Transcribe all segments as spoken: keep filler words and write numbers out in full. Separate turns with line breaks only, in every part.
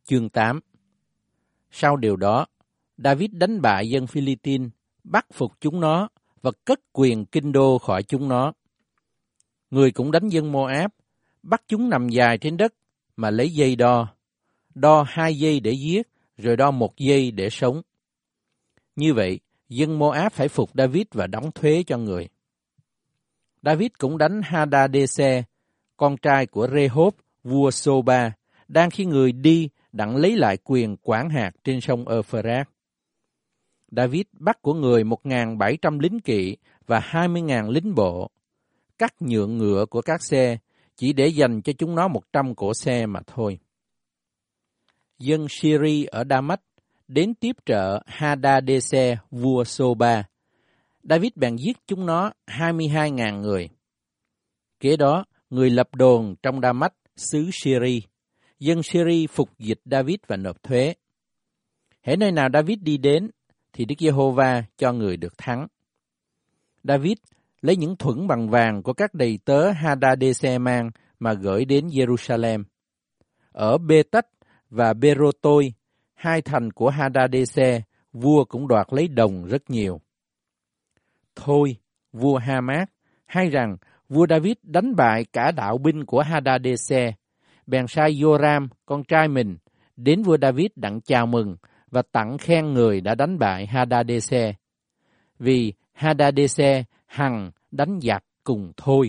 Chương tám. Sau điều đó, David đánh bại dân Philippines, bắt phục chúng nó và cất quyền kinh đô khỏi chúng nó. Người cũng đánh dân Moab, bắt chúng nằm dài trên đất mà lấy dây đo, đo hai giây để giết, rồi đo một giây để sống. Như vậy, dân Moab phải phục David và đóng thuế cho người. David cũng đánh Hadadezer, con trai của Rehob, vua Soba, đang khi người đi đặng lấy lại quyền quản hạt trên sông Euphrates. David bắt của người một nghìn bảy trăm lính kỵ và hai mươi nghìn lính bộ, cắt nhượng ngựa của các xe, chỉ để dành cho chúng nó một trăm cỗ xe mà thôi. Dân Syri ở Đa-mách đến tiếp trợ Hadadezer, vua Soba. David bèn giết chúng nó hai mươi hai nghìn người. Kế đó, người lập đồn trong Đa-mách, xứ Syri. Dân Syri phục dịch David và nộp thuế. Hễ nơi nào David đi đến, thì Đức Giê-hô-va cho người được thắng. David lấy những thuẫn bằng vàng của các đầy tớ Hadadezer mang mà gửi đến Jerusalem. Ở Bê-tách và Bê-rô-tôi, hai thành của Hadadezer, vua cũng đoạt lấy đồng rất nhiều. Thôi, vua Ha-mát, hay rằng vua David đánh bại cả đạo binh của Hadadezer, bèn sai Joram, con trai mình, đến vua David đặng chào mừng và tặng khen người đã đánh bại Hadadezer, vì Hadadezer hằng đánh giặc cùng Thôi.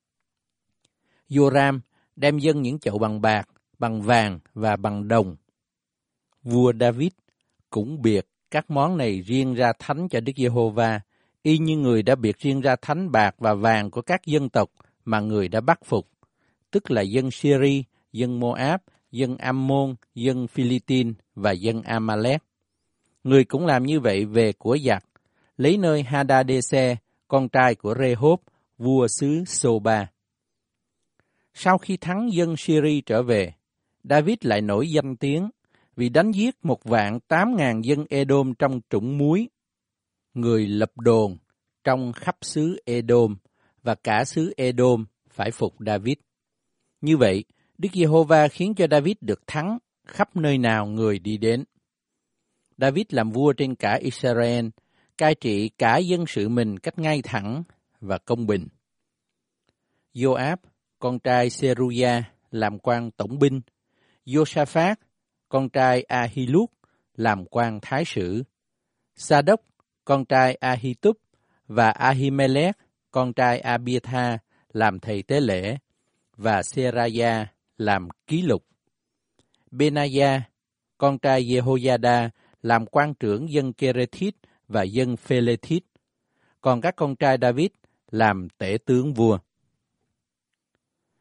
Joram đem dâng những chậu bằng bạc, bằng vàng và bằng đồng. Vua David cũng biệt các món này riêng ra thánh cho Đức Giê-hô-va, y như người đã biệt riêng ra thánh bạc và vàng của các dân tộc mà người đã bắt phục, tức là dân Syri, dân Moab, dân Ammon, dân Philippines và dân Amalek. Người cũng làm như vậy về của giặc, lấy nơi Hadadezer, con trai của Rehob, vua xứ Soba. Sau khi thắng dân Syri trở về, David lại nổi danh tiếng vì đánh giết một vạn tám ngàn dân Edom trong trũng muối. Người lập đồn trong khắp xứ Edom và cả xứ Edom phải phục David. Như vậy, Đức Giê-hô-va khiến cho David được thắng khắp nơi nào người đi đến. David làm vua trên cả Israel, cai trị cả dân sự mình cách ngay thẳng và công bình. Joab, con trai Seruya, làm quan tổng binh. Josaphat, con trai Ahilud, làm quan thái sử. Sa-đốc, con trai Ahitub, và Ahimelech, con trai Abiathar, làm thầy tế lễ, và Seraya làm ký lục. Benaya, con trai Jehoiada, làm quan trưởng dân Kerethit và dân Phelethit, còn các con trai David làm tể tướng vua.